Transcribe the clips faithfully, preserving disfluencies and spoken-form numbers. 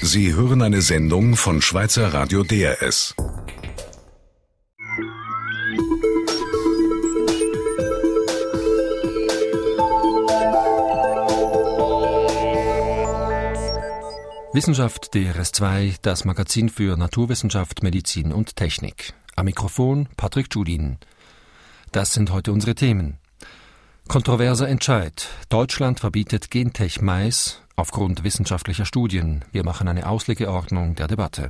Sie hören eine Sendung von Schweizer Radio D R S. Wissenschaft D R S zwei, das Magazin für Naturwissenschaft, Medizin und Technik. Am Mikrofon Patrick Giulin. Das sind heute unsere Themen. Kontroverser Entscheid. Deutschland verbietet Gentech-Mais aufgrund wissenschaftlicher Studien. Wir machen eine Auslegeordnung der Debatte.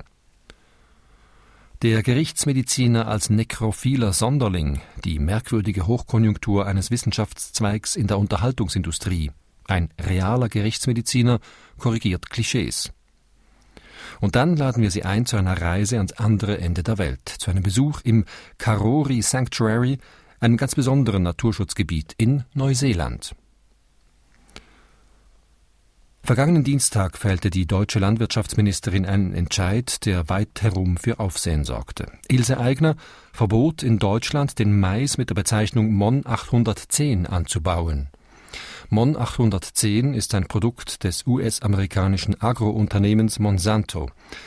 Der Gerichtsmediziner als nekrophiler Sonderling. Die merkwürdige Hochkonjunktur eines Wissenschaftszweigs in der Unterhaltungsindustrie. Ein realer Gerichtsmediziner korrigiert Klischees. Und dann laden wir Sie ein zu einer Reise ans andere Ende der Welt, zu einem Besuch im Karori Sanctuary, einem ganz besonderen Naturschutzgebiet in Neuseeland. Vergangenen Dienstag fällte die deutsche Landwirtschaftsministerin einen Entscheid, der weit herum für Aufsehen sorgte. Ilse Aigner verbot in Deutschland, den Mais mit der Bezeichnung Mon achthundertzehn anzubauen. Mon achthundertzehn ist ein Produkt des U S-amerikanischen Agrounternehmens Monsanto.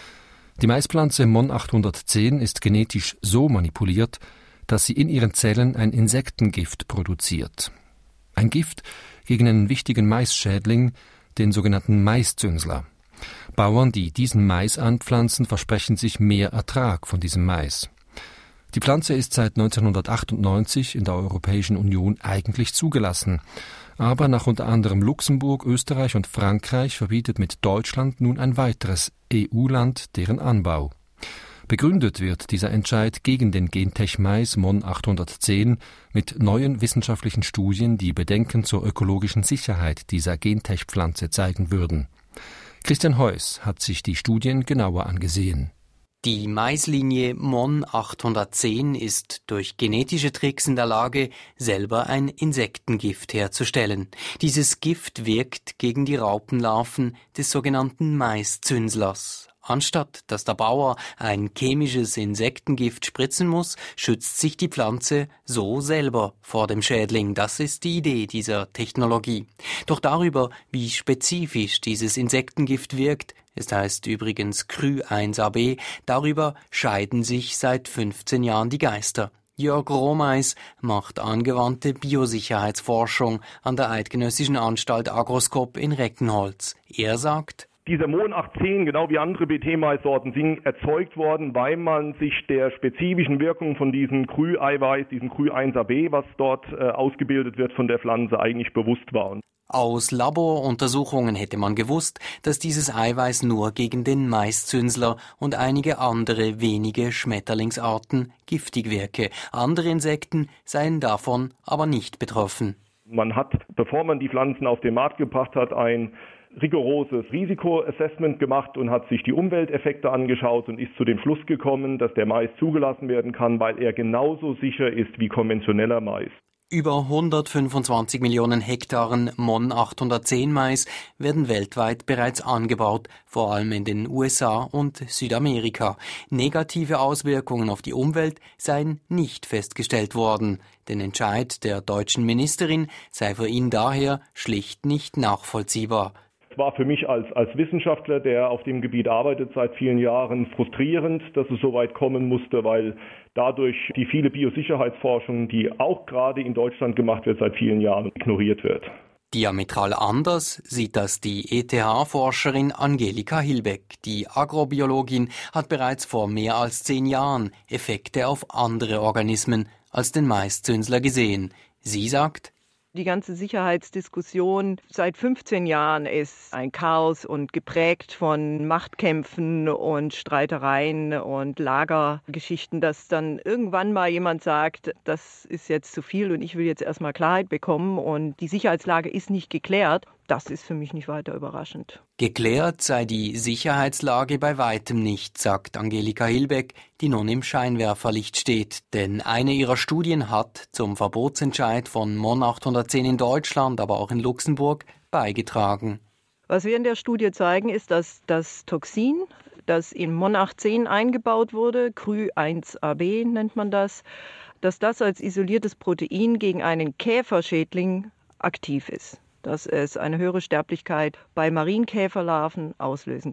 Die Maispflanze Mon achthundertzehn ist genetisch so manipuliert, dass sie in ihren Zellen ein Insektengift produziert. Ein Gift gegen einen wichtigen Maisschädling, den sogenannten Maiszünsler. Bauern, die diesen Mais anpflanzen, versprechen sich mehr Ertrag von diesem Mais. Die Pflanze ist seit neunzehnhundertachtundneunzig in der Europäischen Union eigentlich zugelassen. Aber nach unter anderem Luxemburg, Österreich und Frankreich verbietet mit Deutschland nun ein weiteres E U-Land deren Anbau. Begründet wird dieser Entscheid gegen den Gentech-Mais Mon achthundertzehn mit neuen wissenschaftlichen Studien, die Bedenken zur ökologischen Sicherheit dieser Gentech-Pflanze zeigen würden. Christian Heuss hat sich die Studien genauer angesehen. Die Maislinie Mon achthundertzehn ist durch genetische Tricks in der Lage, selber ein Insektengift herzustellen. Dieses Gift wirkt gegen die Raupenlarven des sogenannten Maiszünslers. Anstatt dass der Bauer ein chemisches Insektengift spritzen muss, schützt sich die Pflanze so selber vor dem Schädling. Das ist die Idee dieser Technologie. Doch darüber, wie spezifisch dieses Insektengift wirkt, es heißt übrigens Cry eins a b, darüber scheiden sich seit fünfzehn Jahren die Geister. Jörg Romeis macht angewandte Biosicherheitsforschung an der Eidgenössischen Anstalt Agroskop in Reckenholz. Er sagt: Dieser Mon achtzehn, genau wie andere B T-Maissorten, sind erzeugt worden, weil man sich der spezifischen Wirkung von diesem Cry-Eiweiß, diesem Cry eins a b, was dort äh, ausgebildet wird von der Pflanze, eigentlich bewusst war. Aus Laboruntersuchungen hätte man gewusst, dass dieses Eiweiß nur gegen den Maiszünsler und einige andere wenige Schmetterlingsarten giftig wirke. Andere Insekten seien davon aber nicht betroffen. Man hat, bevor man die Pflanzen auf den Markt gebracht hat, ein rigoroses Risikoassessment gemacht und hat sich die Umwelteffekte angeschaut und ist zu dem Schluss gekommen, dass der Mais zugelassen werden kann, weil er genauso sicher ist wie konventioneller Mais. Über hundertfünfundzwanzig Millionen Hektaren Mon achthundertzehn Mais werden weltweit bereits angebaut, vor allem in den U S A und Südamerika. Negative Auswirkungen auf die Umwelt seien nicht festgestellt worden. Der Entscheid der deutschen Ministerin sei für ihn daher schlicht nicht nachvollziehbar. Es war für mich als, als Wissenschaftler, der auf dem Gebiet arbeitet, seit vielen Jahren frustrierend, dass es so weit kommen musste, weil dadurch die viele Biosicherheitsforschung, die auch gerade in Deutschland gemacht wird, seit vielen Jahren ignoriert wird. Diametral anders sieht das die E T H-Forscherin Angelika Hilbeck. Die Agrobiologin hat bereits vor mehr als zehn Jahren Effekte auf andere Organismen als den Maiszünsler gesehen. Sie sagt: Die ganze Sicherheitsdiskussion seit fünfzehn Jahren ist ein Chaos und geprägt von Machtkämpfen und Streitereien und Lagergeschichten, dass dann irgendwann mal jemand sagt, das ist jetzt zu viel und ich will jetzt erstmal Klarheit bekommen und die Sicherheitslage ist nicht geklärt. Das ist für mich nicht weiter überraschend. Geklärt sei die Sicherheitslage bei weitem nicht, sagt Angelika Hilbeck, die nun im Scheinwerferlicht steht. Denn eine ihrer Studien hat zum Verbotsentscheid von Mon achthundertzehn in Deutschland, aber auch in Luxemburg, beigetragen. Was wir in der Studie zeigen, ist, dass das Toxin, das in Mon achtzehn eingebaut wurde, Cry eins a b nennt man das, dass das als isoliertes Protein gegen einen Käferschädling aktiv ist. Dass es eine höhere Sterblichkeit bei Marienkäferlarven auslösen kann.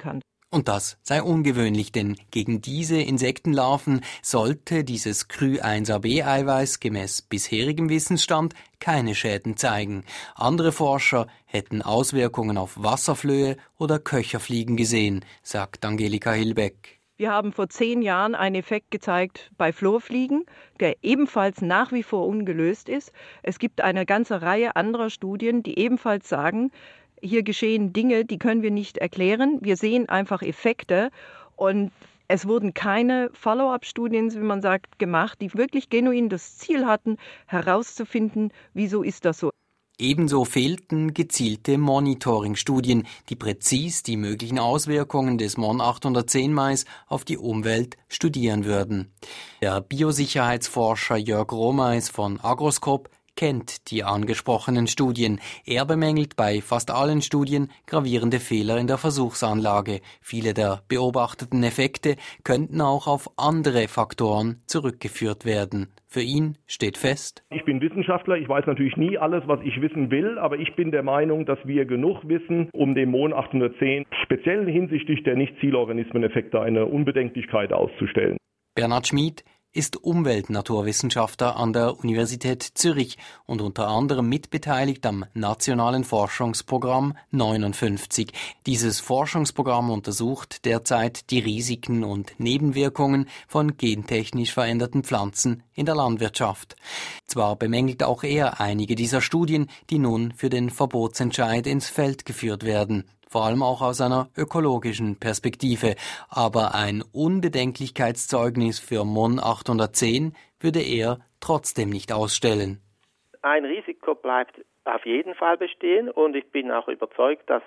Und das sei ungewöhnlich, denn gegen diese Insektenlarven sollte dieses Cry eins a b-Eiweiß gemäß bisherigem Wissensstand keine Schäden zeigen. Andere Forscher hätten Auswirkungen auf Wasserflöhe oder Köcherfliegen gesehen, sagt Angelika Hillbeck. Wir haben vor zehn Jahren einen Effekt gezeigt bei Florfliegen, der ebenfalls nach wie vor ungelöst ist. Es gibt eine ganze Reihe anderer Studien, die ebenfalls sagen, hier geschehen Dinge, die können wir nicht erklären. Wir sehen einfach Effekte und es wurden keine Follow-up-Studien, wie man sagt, gemacht, die wirklich genuin das Ziel hatten, herauszufinden, wieso ist das so. Ebenso fehlten gezielte Monitoring-Studien, die präzis die möglichen Auswirkungen des Mon achthundertzehn Mais auf die Umwelt studieren würden. Der Biosicherheitsforscher Jörg Romeis von Agroscope kennt die angesprochenen Studien. Er bemängelt bei fast allen Studien gravierende Fehler in der Versuchsanlage. Viele der beobachteten Effekte könnten auch auf andere Faktoren zurückgeführt werden. Für ihn steht fest: Ich bin Wissenschaftler, ich weiß natürlich nie alles, was ich wissen will, aber ich bin der Meinung, dass wir genug wissen, um dem Mon achthundertzehn speziell hinsichtlich der Nicht-Zielorganismen-Effekte eine Unbedenklichkeit auszustellen. Bernhard Schmid ist Umweltnaturwissenschaftler an der Universität Zürich und unter anderem mitbeteiligt am Nationalen Forschungsprogramm neunundfünfzig. Dieses Forschungsprogramm untersucht derzeit die Risiken und Nebenwirkungen von gentechnisch veränderten Pflanzen in der Landwirtschaft. Zwar bemängelt auch er einige dieser Studien, die nun für den Verbotsentscheid ins Feld geführt werden, vor allem auch aus einer ökologischen Perspektive. Aber ein Unbedenklichkeitszeugnis für Mon achthundertzehn würde er trotzdem nicht ausstellen. Ein Risiko bleibt auf jeden Fall bestehen und ich bin auch überzeugt, dass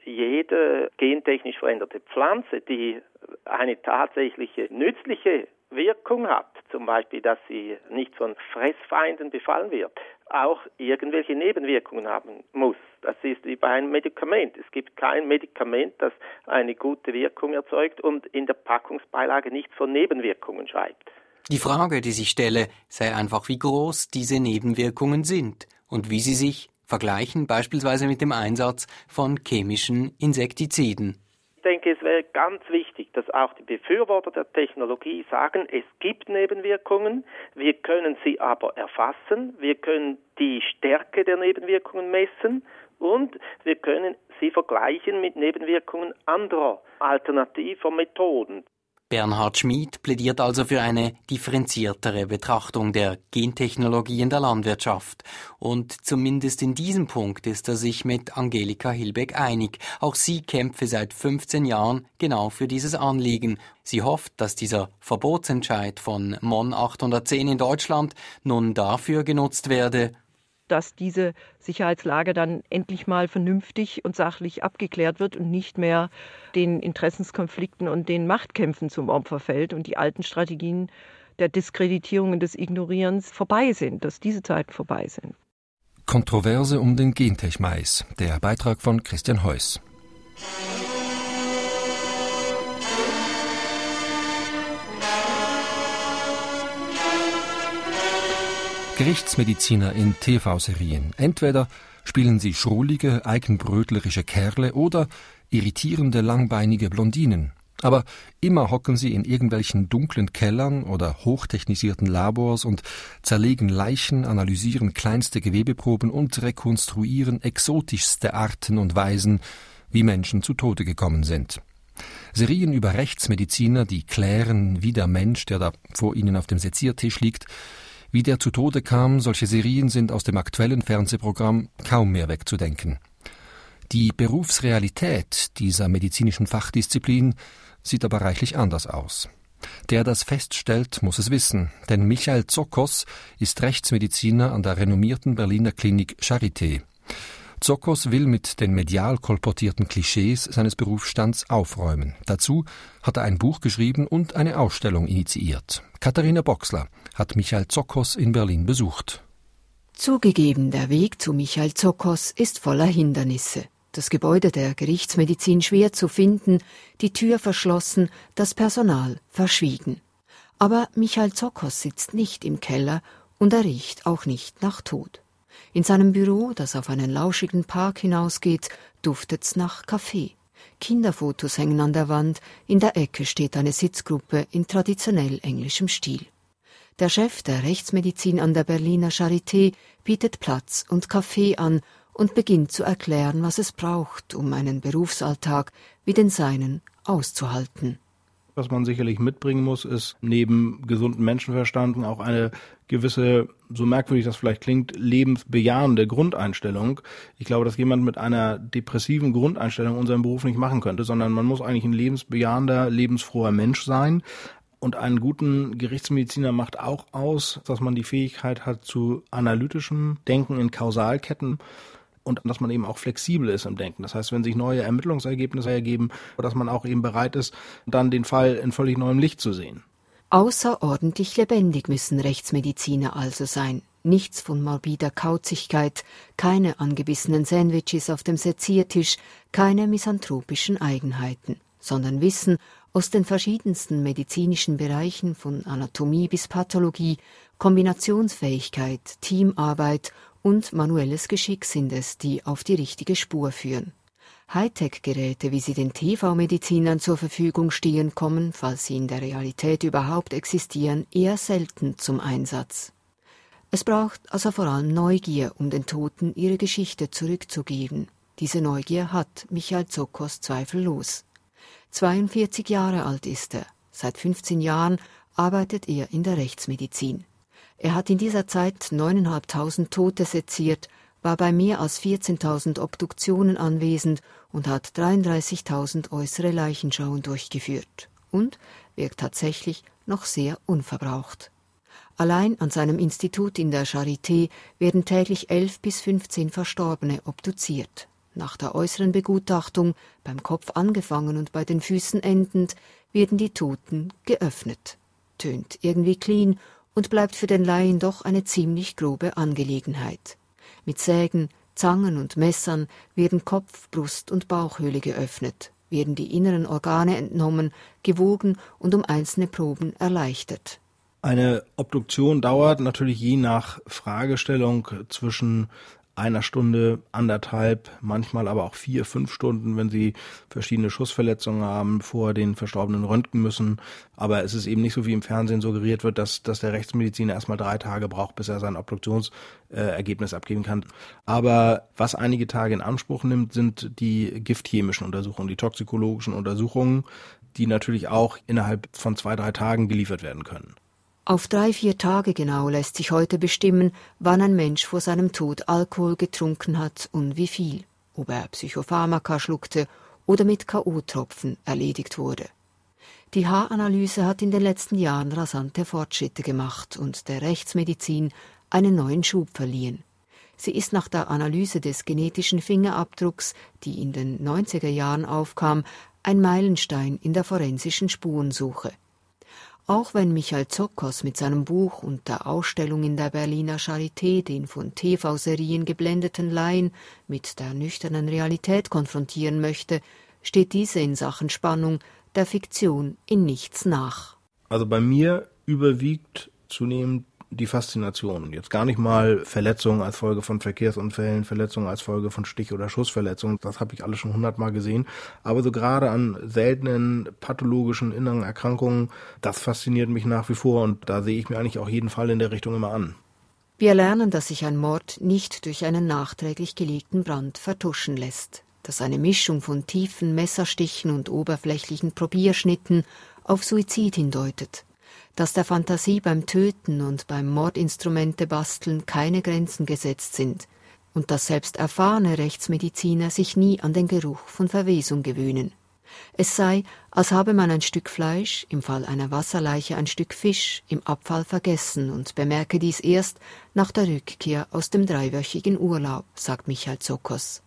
jede gentechnisch veränderte Pflanze, die eine tatsächliche nützliche Wirkung hat, zum Beispiel, dass sie nicht von Fressfeinden befallen wird, auch irgendwelche Nebenwirkungen haben muss. Das ist wie bei einem Medikament. Es gibt kein Medikament, das eine gute Wirkung erzeugt und in der Packungsbeilage nichts von Nebenwirkungen schreibt. Die Frage, die sich stelle, sei einfach, wie groß diese Nebenwirkungen sind und wie sie sich vergleichen, beispielsweise mit dem Einsatz von chemischen Insektiziden. Ich denke, es wäre ganz wichtig, dass auch die Befürworter der Technologie sagen, es gibt Nebenwirkungen, wir können sie aber erfassen, wir können die Stärke der Nebenwirkungen messen und wir können sie vergleichen mit Nebenwirkungen anderer alternativer Methoden. Bernhard Schmid plädiert also für eine differenziertere Betrachtung der Gentechnologie in der Landwirtschaft. Und zumindest in diesem Punkt ist er sich mit Angelika Hillbeck einig. Auch sie kämpfe seit fünfzehn Jahren genau für dieses Anliegen. Sie hofft, dass dieser Verbotsentscheid von Mon achthundertzehn in Deutschland nun dafür genutzt werde, dass diese Sicherheitslage dann endlich mal vernünftig und sachlich abgeklärt wird und nicht mehr den Interessenskonflikten und den Machtkämpfen zum Opfer fällt und die alten Strategien der Diskreditierung und des Ignorierens vorbei sind, dass diese Zeiten vorbei sind. Kontroverse um den Gentech-Mais. Der Beitrag von Christian Heuss. Gerichtsmediziner in T V-Serien. Entweder spielen sie schrullige, eigenbrötlerische Kerle oder irritierende, langbeinige Blondinen. Aber immer hocken sie in irgendwelchen dunklen Kellern oder hochtechnisierten Labors und zerlegen Leichen, analysieren kleinste Gewebeproben und rekonstruieren exotischste Arten und Weisen, wie Menschen zu Tode gekommen sind. Serien über Rechtsmediziner, die klären, wie der Mensch, der da vor ihnen auf dem Seziertisch liegt, wie der zu Tode kam, solche Serien sind aus dem aktuellen Fernsehprogramm kaum mehr wegzudenken. Die Berufsrealität dieser medizinischen Fachdisziplin sieht aber reichlich anders aus. Der das feststellt, muss es wissen, denn Michael Zokos ist Rechtsmediziner an der renommierten Berliner Klinik Charité. Zokos will mit den medial kolportierten Klischees seines Berufsstands aufräumen. Dazu hat er ein Buch geschrieben und eine Ausstellung initiiert. Katharina Boxler hat Michael Zokos in Berlin besucht. Zugegeben, der Weg zu Michael Zokos ist voller Hindernisse. Das Gebäude der Gerichtsmedizin schwer zu finden, die Tür verschlossen, das Personal verschwiegen. Aber Michael Zokos sitzt nicht im Keller und er riecht auch nicht nach Tod. In seinem Büro, das auf einen lauschigen Park hinausgeht, duftet's nach Kaffee. Kinderfotos hängen an der Wand, in der Ecke steht eine Sitzgruppe in traditionell englischem Stil. Der Chef der Rechtsmedizin an der Berliner Charité bietet Platz und Kaffee an und beginnt zu erklären, was es braucht, um einen Berufsalltag wie den seinen auszuhalten. Was man sicherlich mitbringen muss, ist neben gesundem Menschenverstand auch eine gewisse, so merkwürdig das vielleicht klingt, lebensbejahende Grundeinstellung. Ich glaube, dass jemand mit einer depressiven Grundeinstellung unseren Beruf nicht machen könnte, sondern man muss eigentlich ein lebensbejahender, lebensfroher Mensch sein. Und einen guten Gerichtsmediziner macht auch aus, dass man die Fähigkeit hat zu analytischem Denken in Kausalketten und dass man eben auch flexibel ist im Denken. Das heißt, wenn sich neue Ermittlungsergebnisse ergeben, dass man auch eben bereit ist, dann den Fall in völlig neuem Licht zu sehen. Außerordentlich lebendig müssen Rechtsmediziner also sein. Nichts von morbider Kauzigkeit, keine angebissenen Sandwiches auf dem Seziertisch, keine misanthropischen Eigenheiten, sondern Wissen aus den verschiedensten medizinischen Bereichen von Anatomie bis Pathologie, Kombinationsfähigkeit, Teamarbeit und manuelles Geschick sind es, die auf die richtige Spur führen. Hightech-Geräte, wie sie den T V-Medizinern zur Verfügung stehen, kommen, falls sie in der Realität überhaupt existieren, eher selten zum Einsatz. Es braucht also vor allem Neugier, um den Toten ihre Geschichte zurückzugeben. Diese Neugier hat Michael Zokos zweifellos. zweiundvierzig Jahre alt ist er. Seit fünfzehn Jahren arbeitet er in der Rechtsmedizin. Er hat in dieser Zeit neuntausendfünfhundert Tote seziert, war bei mehr als vierzehntausend Obduktionen anwesend und hat dreiunddreißigtausend äußere Leichenschauen durchgeführt und wirkt tatsächlich noch sehr unverbraucht. Allein an seinem Institut in der Charité werden täglich elf bis fünfzehn Verstorbene obduziert. Nach der äußeren Begutachtung, beim Kopf angefangen und bei den Füßen endend, werden die Toten geöffnet. Tönt irgendwie clean und bleibt für den Laien doch eine ziemlich grobe Angelegenheit. Mit Sägen, Zangen und Messern werden Kopf, Brust und Bauchhöhle geöffnet, werden die inneren Organe entnommen, gewogen und um einzelne Proben erleichtert. Eine Obduktion dauert natürlich je nach Fragestellung zwischen einer Stunde, anderthalb, manchmal aber auch vier, fünf Stunden, wenn sie verschiedene Schussverletzungen haben, vor den Verstorbenen röntgen müssen. Aber es ist eben nicht so, wie im Fernsehen suggeriert wird, dass, dass der Rechtsmediziner erstmal drei Tage braucht, bis er sein Obduktionsergebnis äh, abgeben kann. Aber was einige Tage in Anspruch nimmt, sind die giftchemischen Untersuchungen, die toxikologischen Untersuchungen, die natürlich auch innerhalb von zwei, drei Tagen geliefert werden können. Auf drei, vier Tage genau lässt sich heute bestimmen, wann ein Mensch vor seinem Tod Alkohol getrunken hat und wie viel, ob er Psychopharmaka schluckte oder mit K O-Tropfen erledigt wurde. Die Haaranalyse hat in den letzten Jahren rasante Fortschritte gemacht und der Rechtsmedizin einen neuen Schub verliehen. Sie ist nach der Analyse des genetischen Fingerabdrucks, die in den neunziger Jahren aufkam, ein Meilenstein in der forensischen Spurensuche. Auch wenn Michael Zokos mit seinem Buch und der Ausstellung in der Berliner Charité den von T V-Serien geblendeten Laien mit der nüchternen Realität konfrontieren möchte, steht diese in Sachen Spannung der Fiktion in nichts nach. Also bei mir überwiegt zunehmend die Faszination. Jetzt gar nicht mal Verletzungen als Folge von Verkehrsunfällen, Verletzungen als Folge von Stich- oder Schussverletzungen, das habe ich alles schon hundertmal gesehen. Aber so gerade an seltenen pathologischen inneren Erkrankungen, das fasziniert mich nach wie vor und da sehe ich mir eigentlich auch jeden Fall in der Richtung immer an. Wir lernen, dass sich ein Mord nicht durch einen nachträglich gelegten Brand vertuschen lässt, dass eine Mischung von tiefen Messerstichen und oberflächlichen Probierschnitten auf Suizid hindeutet, dass der Fantasie beim Töten und beim Mordinstrumente basteln keine Grenzen gesetzt sind und dass selbst erfahrene Rechtsmediziner sich nie an den Geruch von Verwesung gewöhnen. Es sei, als habe man ein Stück Fleisch, im Fall einer Wasserleiche ein Stück Fisch, im Abfall vergessen und bemerke dies erst nach der Rückkehr aus dem dreiwöchigen Urlaub, sagt Michael Zokos.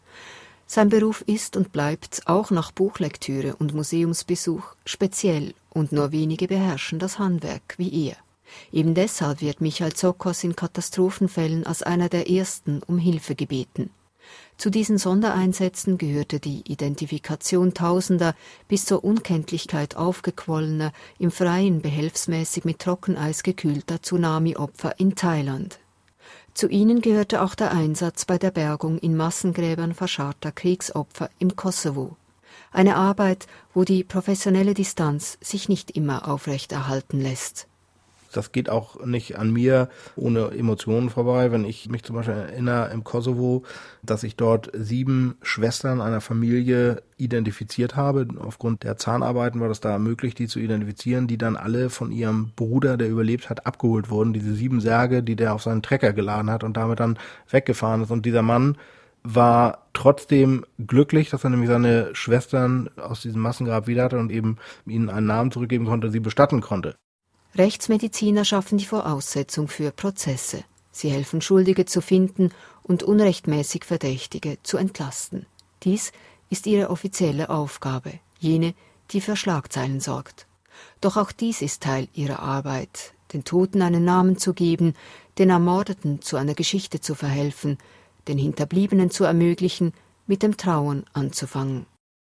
Sein Beruf ist und bleibt auch nach Buchlektüre und Museumsbesuch speziell und nur wenige beherrschen das Handwerk wie er. Eben deshalb wird Michael Zokos in Katastrophenfällen als einer der ersten um Hilfe gebeten. Zu diesen Sondereinsätzen gehörte die Identifikation Tausender bis zur Unkenntlichkeit aufgequollener, im Freien behelfsmäßig mit Trockeneis gekühlter Tsunami-Opfer in Thailand. Zu ihnen gehörte auch der Einsatz bei der Bergung in Massengräbern verscharrter Kriegsopfer im Kosovo. Eine Arbeit, wo die professionelle Distanz sich nicht immer aufrechterhalten lässt. Das geht auch nicht an mir ohne Emotionen vorbei. Wenn ich mich zum Beispiel erinnere im Kosovo, dass ich dort sieben Schwestern einer Familie identifiziert habe. Aufgrund der Zahnarbeiten war das da möglich, die zu identifizieren, die dann alle von ihrem Bruder, der überlebt hat, abgeholt wurden. Diese sieben Särge, die der auf seinen Trecker geladen hat und damit dann weggefahren ist. Und dieser Mann war trotzdem glücklich, dass er nämlich seine Schwestern aus diesem Massengrab wieder hatte und eben ihnen einen Namen zurückgeben konnte, sie bestatten konnte. Rechtsmediziner schaffen die Voraussetzung für Prozesse. Sie helfen, Schuldige zu finden und unrechtmäßig Verdächtige zu entlasten. Dies ist ihre offizielle Aufgabe, jene, die für Schlagzeilen sorgt. Doch auch dies ist Teil ihrer Arbeit, den Toten einen Namen zu geben, den Ermordeten zu einer Geschichte zu verhelfen, den Hinterbliebenen zu ermöglichen, mit dem Trauern anzufangen.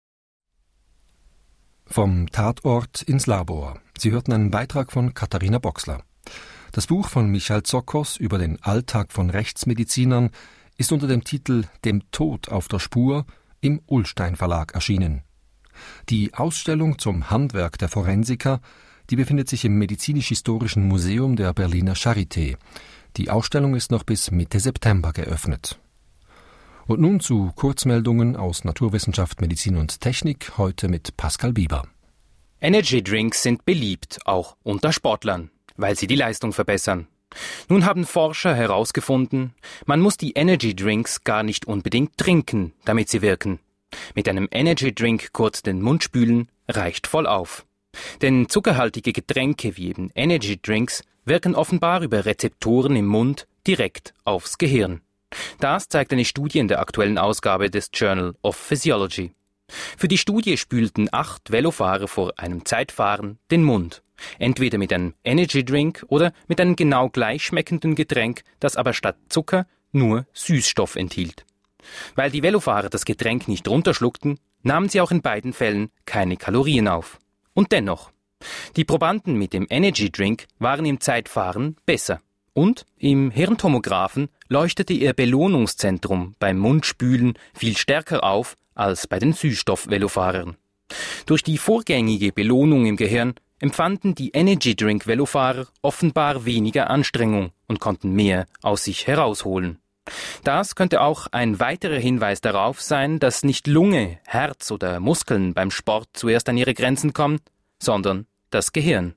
Vom Tatort ins Labor. Sie hörten einen Beitrag von Katharina Boxler. Das Buch von Michael Zokos über den Alltag von Rechtsmedizinern ist unter dem Titel »Dem Tod auf der Spur« im Ullstein Verlag erschienen. Die Ausstellung zum Handwerk der Forensiker, die befindet sich im Medizinisch-Historischen Museum der Berliner Charité. Die Ausstellung ist noch bis Mitte September geöffnet. Und nun zu Kurzmeldungen aus Naturwissenschaft, Medizin und Technik, heute mit Pascal Bieber. Energy Drinks sind beliebt, auch unter Sportlern, weil sie die Leistung verbessern. Nun haben Forscher herausgefunden, man muss die Energy Drinks gar nicht unbedingt trinken, damit sie wirken. Mit einem Energy Drink kurz den Mund spülen, reicht voll auf. Denn zuckerhaltige Getränke wie eben Energy Drinks wirken offenbar über Rezeptoren im Mund direkt aufs Gehirn. Das zeigt eine Studie in der aktuellen Ausgabe des Journal of Physiology. Für die Studie spülten acht Velofahrer vor einem Zeitfahren den Mund. Entweder mit einem Energy Drink oder mit einem genau gleich schmeckenden Getränk, das aber statt Zucker nur Süßstoff enthielt. Weil die Velofahrer das Getränk nicht runterschluckten, nahmen sie auch in beiden Fällen keine Kalorien auf. Und dennoch, die Probanden mit dem Energy Drink waren im Zeitfahren besser. Und im Hirntomographen leuchtete ihr Belohnungszentrum beim Mundspülen viel stärker auf als bei den Süßstoff-Velofahrern. Durch die vorgängige Belohnung im Gehirn empfanden die Energy-Drink-Velofahrer offenbar weniger Anstrengung und konnten mehr aus sich herausholen. Das könnte auch ein weiterer Hinweis darauf sein, dass nicht Lunge, Herz oder Muskeln beim Sport zuerst an ihre Grenzen kommen, sondern das Gehirn.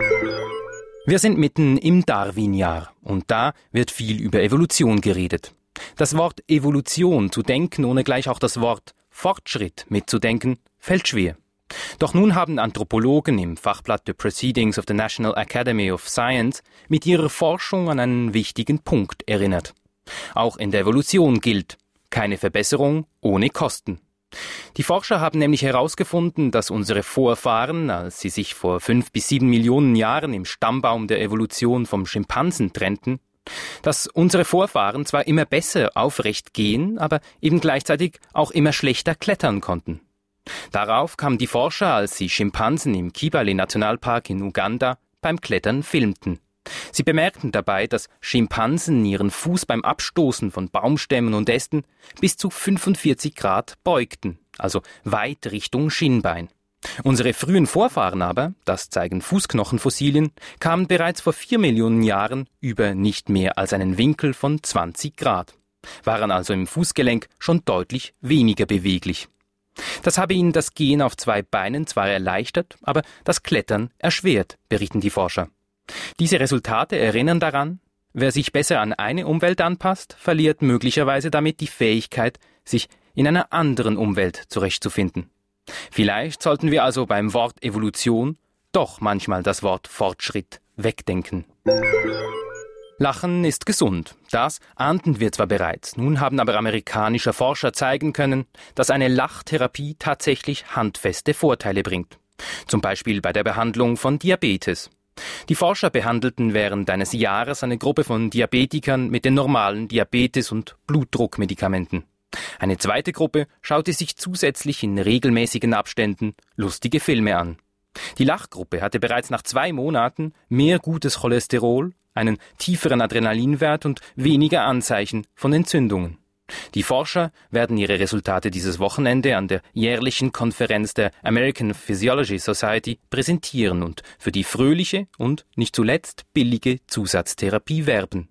Wir sind mitten im Darwin-Jahr und da wird viel über Evolution geredet. Das Wort Evolution zu denken, ohne gleich auch das Wort Fortschritt mitzudenken, fällt schwer. Doch nun haben Anthropologen im Fachblatt The Proceedings of the National Academy of Science mit ihrer Forschung an einen wichtigen Punkt erinnert. Auch in der Evolution gilt, keine Verbesserung ohne Kosten. Die Forscher haben nämlich herausgefunden, dass unsere Vorfahren, als sie sich vor fünf bis sieben Millionen Jahren im Stammbaum der Evolution vom Schimpansen trennten, dass unsere Vorfahren zwar immer besser aufrecht gehen, aber eben gleichzeitig auch immer schlechter klettern konnten. Darauf kamen die Forscher, als sie Schimpansen im Kibale-Nationalpark in Uganda beim Klettern filmten. Sie bemerkten dabei, dass Schimpansen ihren Fuß beim Abstoßen von Baumstämmen und Ästen bis zu fünfundvierzig Grad beugten, also weit Richtung Schienbein. Unsere frühen Vorfahren aber, das zeigen Fußknochenfossilien, kamen bereits vor vier Millionen Jahren über nicht mehr als einen Winkel von zwanzig Grad, waren also im Fußgelenk schon deutlich weniger beweglich. Das habe ihnen das Gehen auf zwei Beinen zwar erleichtert, aber das Klettern erschwert, berichten die Forscher. Diese Resultate erinnern daran, wer sich besser an eine Umwelt anpasst, verliert möglicherweise damit die Fähigkeit, sich in einer anderen Umwelt zurechtzufinden. Vielleicht sollten wir also beim Wort Evolution doch manchmal das Wort Fortschritt wegdenken. Lachen ist gesund. Das ahnten wir zwar bereits. Nun haben aber amerikanische Forscher zeigen können, dass eine Lachtherapie tatsächlich handfeste Vorteile bringt. Zum Beispiel bei der Behandlung von Diabetes. Die Forscher behandelten während eines Jahres eine Gruppe von Diabetikern mit den normalen Diabetes- und Blutdruckmedikamenten. Eine zweite Gruppe schaute sich zusätzlich in regelmäßigen Abständen lustige Filme an. Die Lachgruppe hatte bereits nach zwei Monaten mehr gutes Cholesterol, einen tieferen Adrenalinwert und weniger Anzeichen von Entzündungen. Die Forscher werden ihre Resultate dieses Wochenende an der jährlichen Konferenz der American Physiology Society präsentieren und für die fröhliche und nicht zuletzt billige Zusatztherapie werben.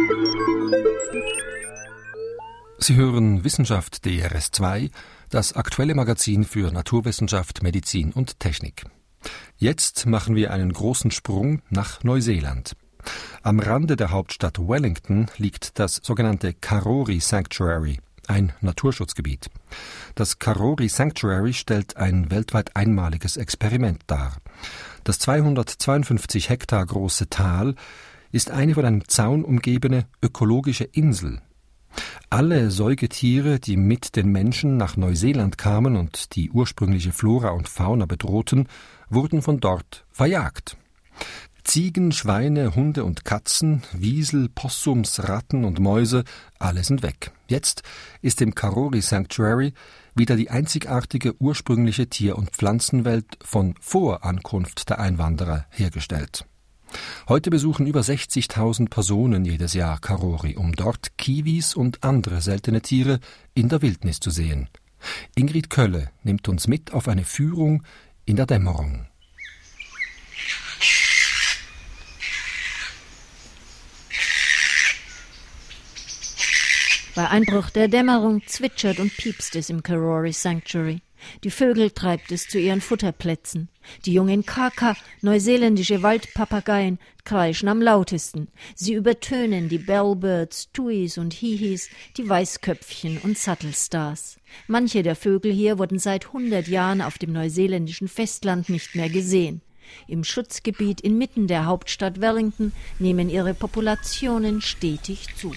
Sie hören Wissenschaft D R S zwei, das aktuelle Magazin für Naturwissenschaft, Medizin und Technik. Jetzt machen wir einen großen Sprung nach Neuseeland. Am Rande der Hauptstadt Wellington liegt das sogenannte Karori Sanctuary, ein Naturschutzgebiet. Das Karori Sanctuary stellt ein weltweit einmaliges Experiment dar. Das zweihundertzweiundfünfzig Hektar große Tal ist eine von einem Zaun umgebene ökologische Insel. Alle Säugetiere, die mit den Menschen nach Neuseeland kamen und die ursprüngliche Flora und Fauna bedrohten, wurden von dort verjagt. Ziegen, Schweine, Hunde und Katzen, Wiesel, Possums, Ratten und Mäuse, alle sind weg. Jetzt ist im Karori Sanctuary wieder die einzigartige ursprüngliche Tier- und Pflanzenwelt von vor Ankunft der Einwanderer hergestellt. Heute besuchen über sechzigtausend Personen jedes Jahr Karori, um dort Kiwis und andere seltene Tiere in der Wildnis zu sehen. Ingrid Kölle nimmt uns mit auf eine Führung in der Dämmerung. Bei Einbruch der Dämmerung zwitschert und piepst es im Karori Sanctuary. Die Vögel treibt es zu ihren Futterplätzen. Die jungen Kaka, neuseeländische Waldpapageien, kreischen am lautesten. Sie übertönen die Bellbirds, Tuis und Hihis, die Weißköpfchen und Sattelstars. Manche der Vögel hier wurden seit hundert Jahren auf dem neuseeländischen Festland nicht mehr gesehen. Im Schutzgebiet inmitten der Hauptstadt Wellington nehmen ihre Populationen stetig zu.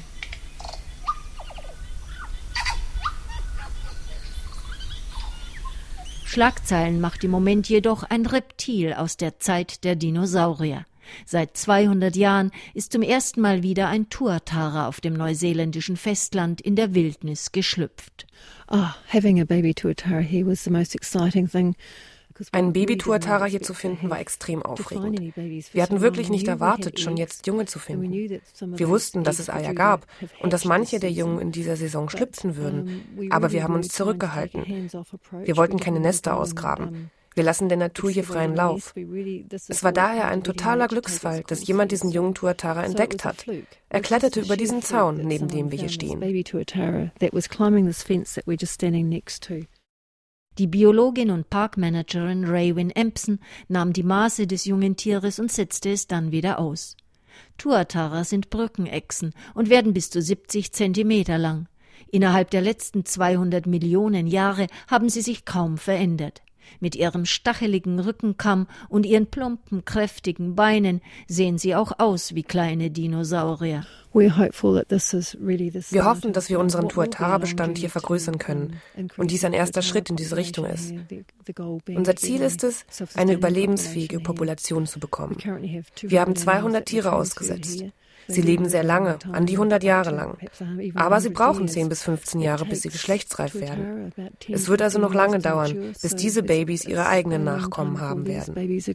Schlagzeilen macht im Moment jedoch ein Reptil aus der Zeit der Dinosaurier. Seit zweihundert Jahren ist zum ersten Mal wieder ein Tuatara auf dem neuseeländischen Festland in der Wildnis geschlüpft. Oh, having a baby tuatara here was the most exciting thing. Einen Baby-Tuatara hier zu finden, war extrem aufregend. Wir hatten wirklich nicht erwartet, schon jetzt Junge zu finden. Wir wussten, dass es Eier gab und dass manche der Jungen in dieser Saison schlüpfen würden. Aber wir haben uns zurückgehalten. Wir wollten keine Nester ausgraben. Wir lassen der Natur hier freien Lauf. Es war daher ein totaler Glücksfall, dass jemand diesen jungen Tuatara entdeckt hat. Er kletterte über diesen Zaun, neben dem wir hier stehen. Die Biologin und Parkmanagerin Raywin Empson nahm die Maße des jungen Tieres und setzte es dann wieder aus. Tuatara sind Brückenechsen und werden bis zu siebzig Zentimeter lang. Innerhalb der letzten zweihundert Millionen Jahre haben sie sich kaum verändert. Mit ihrem stacheligen Rückenkamm und ihren plumpen, kräftigen Beinen sehen sie auch aus wie kleine Dinosaurier. Wir hoffen, dass wir unseren Tuatara-Bestand hier vergrößern können und dies ein erster Schritt in diese Richtung ist. Unser Ziel ist es, eine überlebensfähige Population zu bekommen. Wir haben zweihundert Tiere ausgesetzt. Sie leben sehr lange, an die hundert Jahre lang. Aber sie brauchen zehn bis fünfzehn Jahre, bis sie geschlechtsreif werden. Es wird also noch lange dauern, bis diese Babys ihre eigenen Nachkommen haben werden.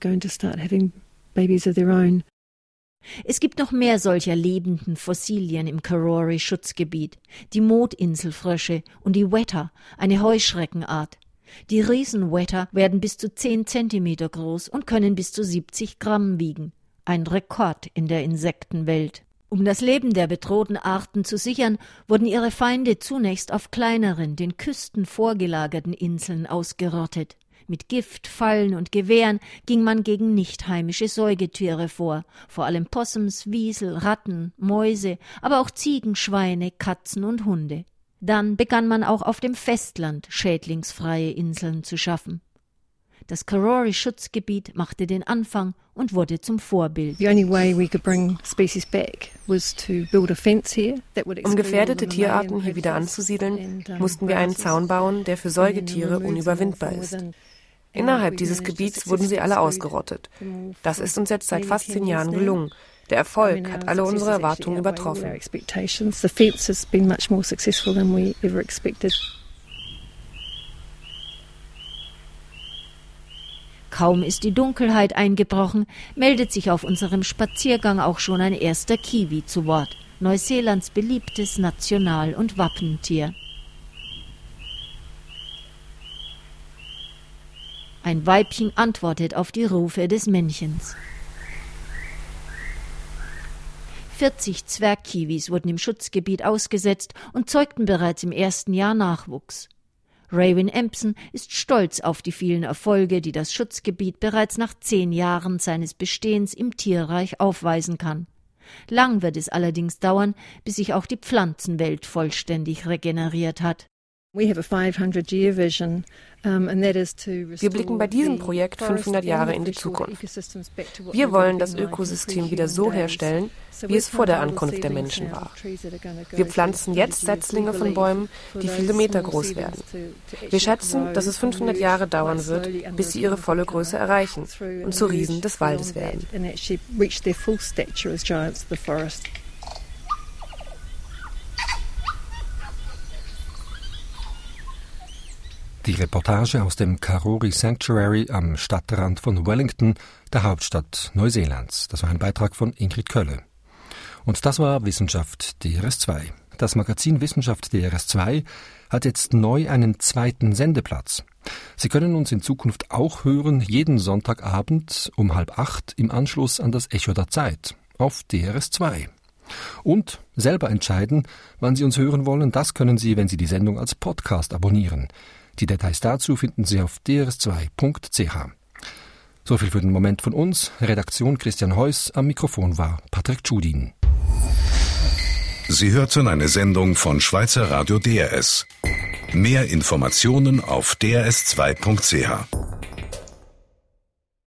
Es gibt noch mehr solcher lebenden Fossilien im Karori-Schutzgebiet. Die Motinselfrösche und die Weta, eine Heuschreckenart. Die Riesenweta werden bis zu zehn Zentimeter groß und können bis zu siebzig Gramm wiegen. Ein Rekord in der Insektenwelt. Um das Leben der bedrohten Arten zu sichern, wurden ihre Feinde zunächst auf kleineren, den Küsten vorgelagerten Inseln ausgerottet. Mit Gift, Fallen und Gewehren ging man gegen nicht heimische Säugetiere vor, vor allem Possums, Wiesel, Ratten, Mäuse, aber auch Ziegen, Schweine, Katzen und Hunde. Dann begann man auch auf dem Festland schädlingsfreie Inseln zu schaffen. Das Karori-Schutzgebiet machte den Anfang und wurde zum Vorbild. Um gefährdete Tierarten hier wieder anzusiedeln, mussten wir einen Zaun bauen, der für Säugetiere unüberwindbar ist. Innerhalb dieses Gebiets wurden sie alle ausgerottet. Das ist uns jetzt seit fast zehn Jahren gelungen. Der Erfolg hat alle unsere Erwartungen übertroffen. Kaum ist die Dunkelheit eingebrochen, meldet sich auf unserem Spaziergang auch schon ein erster Kiwi zu Wort. Neuseelands beliebtes National- und Wappentier. Ein Weibchen antwortet auf die Rufe des Männchens. vierzig Zwergkiwis wurden im Schutzgebiet ausgesetzt und zeugten bereits im ersten Jahr Nachwuchs. Raewyn Empson ist stolz auf die vielen Erfolge, die das Schutzgebiet bereits nach zehn Jahren seines Bestehens im Tierreich aufweisen kann. Lang wird es allerdings dauern, bis sich auch die Pflanzenwelt vollständig regeneriert hat. Wir blicken bei diesem Projekt fünfhundert Jahre in die Zukunft. Wir wollen das Ökosystem wieder so herstellen, wie es vor der Ankunft der Menschen war. Wir pflanzen jetzt Setzlinge von Bäumen, die viele Meter groß werden. Wir schätzen, dass es fünfhundert Jahre dauern wird, bis sie ihre volle Größe erreichen und zu Riesen des Waldes werden. Die Reportage aus dem Karori Sanctuary am Stadtrand von Wellington, der Hauptstadt Neuseelands. Das war ein Beitrag von Ingrid Kölle. Und das war Wissenschaft D R S zwei. Das Magazin Wissenschaft D R S zwei hat jetzt neu einen zweiten Sendeplatz. Sie können uns in Zukunft auch hören, jeden Sonntagabend um halb acht im Anschluss an das Echo der Zeit auf D R S zwei. Und selber entscheiden, wann Sie uns hören wollen, das können Sie, wenn Sie die Sendung als Podcast abonnieren. Die Details dazu finden Sie auf d r s zwei punkt c h. So viel für den Moment von uns. Redaktion Christian Heuss, am Mikrofon war Patrick Tschudin. Sie hörten eine Sendung von Schweizer Radio D R S. Mehr Informationen auf d r s zwei punkt c h.